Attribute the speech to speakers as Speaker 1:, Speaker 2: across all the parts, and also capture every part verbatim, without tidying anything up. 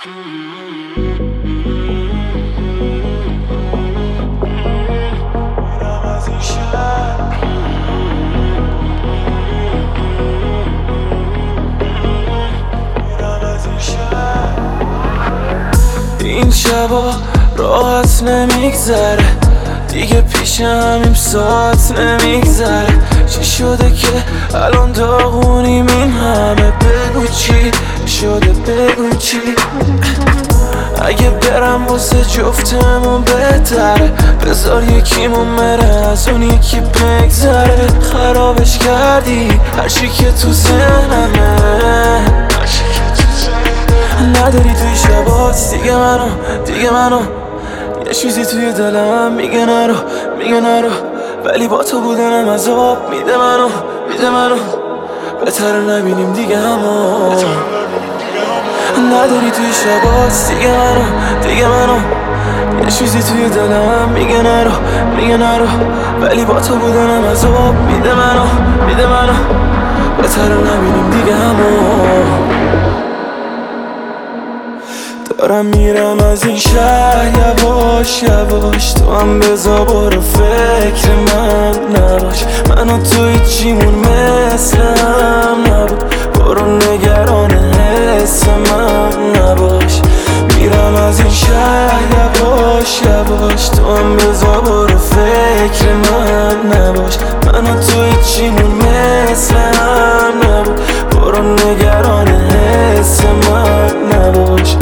Speaker 1: این شبا راحت نمیگذره دیگه پیش همیم ساعت نمیگذره. چی شده که الان داغونیم این همه؟ بگو چی شده بگو چی. اگه برم واسه جفتمون بهتره، بذار یکیمون بره از اون یکی بگذره. خرابش کردی هرچی که تو ذهنمه، نداری توی شبات دیگه منو دیگه منو یه چیزی توی دلم میگه نرو میگه نرو، ولی با تو بودنم عذاب میده منو میده منو. بهتره نبینیم دیگه همو، نداری توی شبات دیگه منو دیگه منو یه چیزی توی دلم میگه نرو میگه نرو، ولی با تو بودنم عذاب میده منو میده منو. بهتره نبینیم دیگه همو. دارم میرم از این شهر یواش یواش، تو هم بذار برو فکر من نباش. من و تو هیچیمون مثل هم نبود، برو نگران حس من نباش. میرم از این شهر یواش یواش، تو هم بذار برو فکر من نباش. من و تو هیچیمون مثل هم نبود، برو نگران حس من نباش.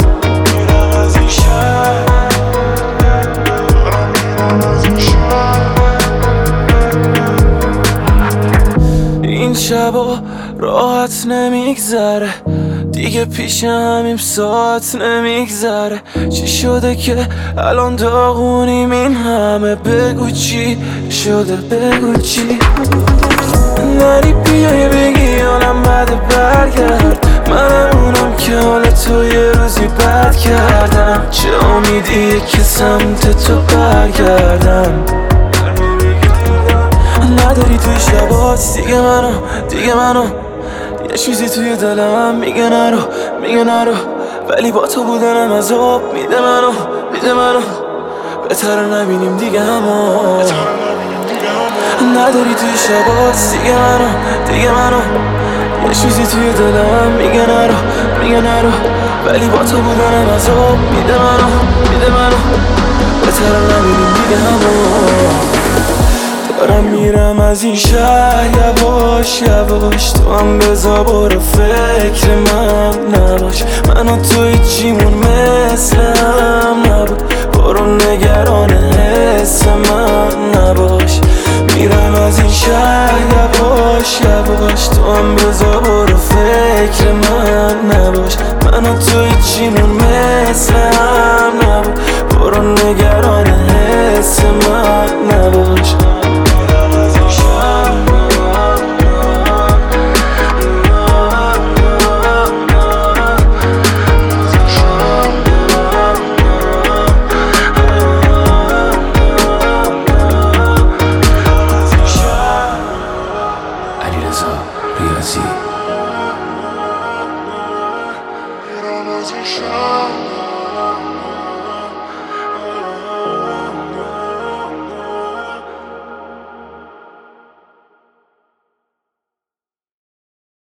Speaker 1: این شبا راحت نمیگذره دیگه پیش همیم ساعت نمیگذره. چی شده که الان داغونیم این همه؟ بگو چی شده بگو چی. نری بیای بگی حالم بده برگرد، منم اونم که حال تو یه روزی بد کردم. چه امیدیه که سمت تو برگردم؟ نداری توی شبات دیگه منو دیگه منو یه چیزی توی دلم میگه نرو میگه نرو، ولی با تو بودنم عذاب میده منو میده منو. بهتره نبینیم دیگه همو، نداری توی شبات دیگه منو دیگه منو یه چیزی توی دلم میگه نرو میگه نرو، ولی با تو بودنم عذاب میده منو میده منو. بهتره نبینیم دیگه همو. دارم میرم از این شهر یواش یواش، تو هم بذار برو فکر من نباش. من و تو هیچیمون مثل هم نبود، برو نگران حس من نباش. میرم از این شهر یواش یواش، تو هم بذار برو فکر من نباش. من و تو هیچیمون مثل هم نبود، برو نگران حس من نباش.